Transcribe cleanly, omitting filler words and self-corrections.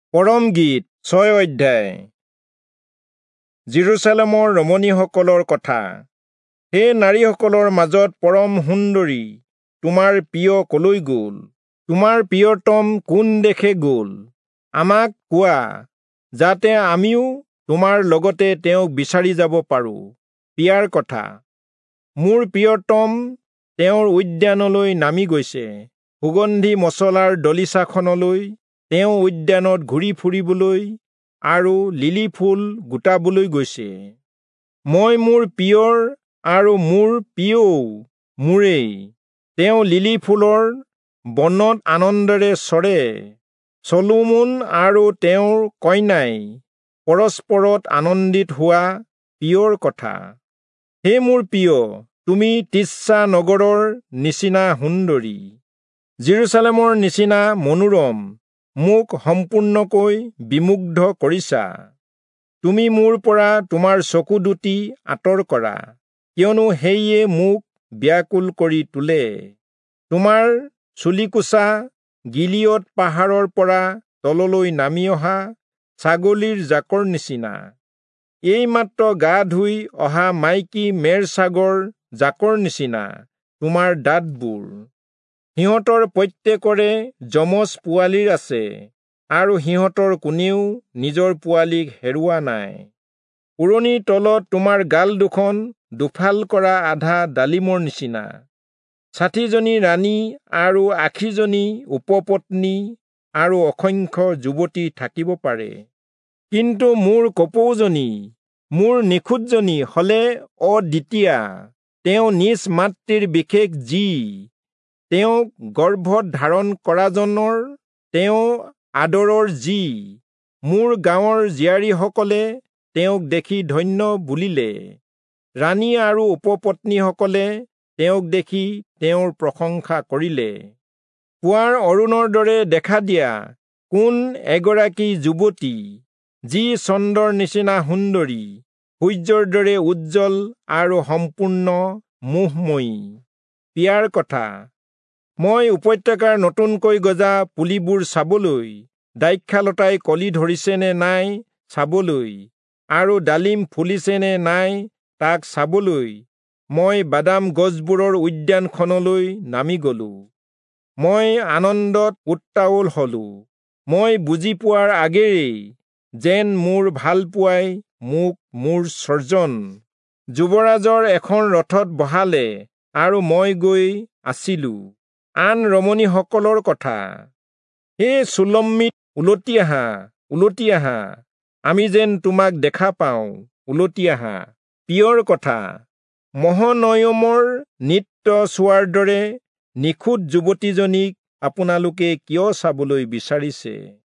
পৰম গীত 6 অধ্যায়। জেৰুজালেমৰ ৰমণীসকলৰ কথা। হে নাৰীসকলৰ মাজত পৰম সুন্দৰী, তোমাৰ প্ৰিয় কলৈ গ'ল? তোমাৰ প্ৰিয়তম কোন দেশে গ'ল? আমাক কোৱা, যাতে আমিও তোমাৰ লগতে তেওঁক বিচাৰি যাব পাৰোঁ। প্ৰিয়াৰ কথা। মোৰ প্ৰিয়তম তেওঁৰ উদ্যানলৈ নামি গৈছে, সুগন্ধি মছলাৰ দলিচাখনলৈ। তেওঁ উদ্যানত ঘূৰি ফুৰিবলৈ আৰু লিলি ফুল গোটাবলৈ গৈছে। মই মোৰ প্ৰিয়ৰ আৰু মোৰ প্ৰিয়ও মোৰেই। তেওঁ লিলি ফুলৰ বনত আনন্দেৰে চৰে। চলোমন আৰু তেওঁৰ কন্যাই পৰস্পৰত আনন্দিত হোৱা প্ৰিয়ৰ কথা। হে মোৰ প্ৰিয়, তুমি তিৰ্চা নগৰৰ নিচিনা সুন্দৰী, জেৰুজালেমৰ নিচিনা মনোৰম। মোক সম্পূৰ্ণকৈ বিমুগ্ধ কৰিছা। তুমি মোৰ পৰা তোমাৰ চকু দুটি আঁতৰ কৰা, কিয়নো সেয়ে মোক ব্যাকুল কৰি তোলে। তোমাৰ চুলিকোছা গিলিয়দ পাহাৰৰ পৰা তললৈ নামি অহা ছাগলীৰ জাকৰ নিচিনা। এইমাত্ৰ গা ধুই অহা মাইকী মেৰছাগৰ জাকৰ নিচিনা তোমাৰ দাঁতবোৰ। সিহঁতৰ প্ৰত্যেকৰে যমজ পোৱালীৰ আছে, আৰু সিহঁতৰ কোনেও নিজৰ পোৱালীক হেৰুওৱা নাই। ওৰণিৰ তলত তোমাৰ গাল দুখন দুফাল কৰা আধা ডালিমৰ নিচিনা। 60জনী ৰাণী আৰু 80জনী উপপত্নী আৰু অসংখ্য যুৱতী থাকিব পাৰে। কিন্তু মোৰ কপৌজনী, মোৰ নিখুঁতজনী হলে অদ্বিতীয়া। তেওঁ নিজ মাতৃৰ বিশেষ জী। তেওঁক গৰ্ভত ধাৰণ কৰাজনৰ তেওঁ আদৰৰ জী। মোৰ গাঁৱৰ জীয়াৰীসকলে তেওঁক দেখি ধন্য বুলিলে। ৰাণী আৰু উপপত্নীসকলে তেওঁক দেখি তেওঁৰ প্ৰশংসা কৰিলে। পুৱাৰ অৰুণৰ দৰে দেখা দিয়া কোন এগৰাকী যুৱতী, যি চন্দ্ৰৰ নিচিনা সুন্দৰী, সূৰ্যৰ দৰে উজ্জ্বল আৰু সম্পূৰ্ণ মোহময়ী। প্ৰিয়াৰ কথা। মই উপত্যকাৰ নতুনকৈ গজা পুলিবোৰ চাবলৈ, দ্ৰাক্ষালতাই কলি ধৰিছে নে নাই চাবলৈ, আৰু ডালিম ফুলিছে নে নাই তাক চাবলৈ মই বাদাম গছবোৰৰ উদ্যানখনলৈ নামি গলো। মই আনন্দত উত্তাৱল হলো। মই বুজি পোৱাৰ আগেয়েই যেন মোৰ ভালপোৱাই মোক মোৰ স্বৰ্জন যুৱৰাজৰ এখন ৰথত বহালে, আৰু মই গৈ আছিলো। আন ৰমণীসকলৰ কথা। হে চুলম্মিত, উলটি আহা, উলটি আহা, আমি যেন তোমাক দেখা পাওঁ, উলটি আহা। প্ৰিয়ৰ কথা। মহনয়মৰ নৃত্য চোৱাৰ দৰে নিখুঁত যুৱতীজনীক আপোনালোকে কিয় চাবলৈ বিচাৰিছে?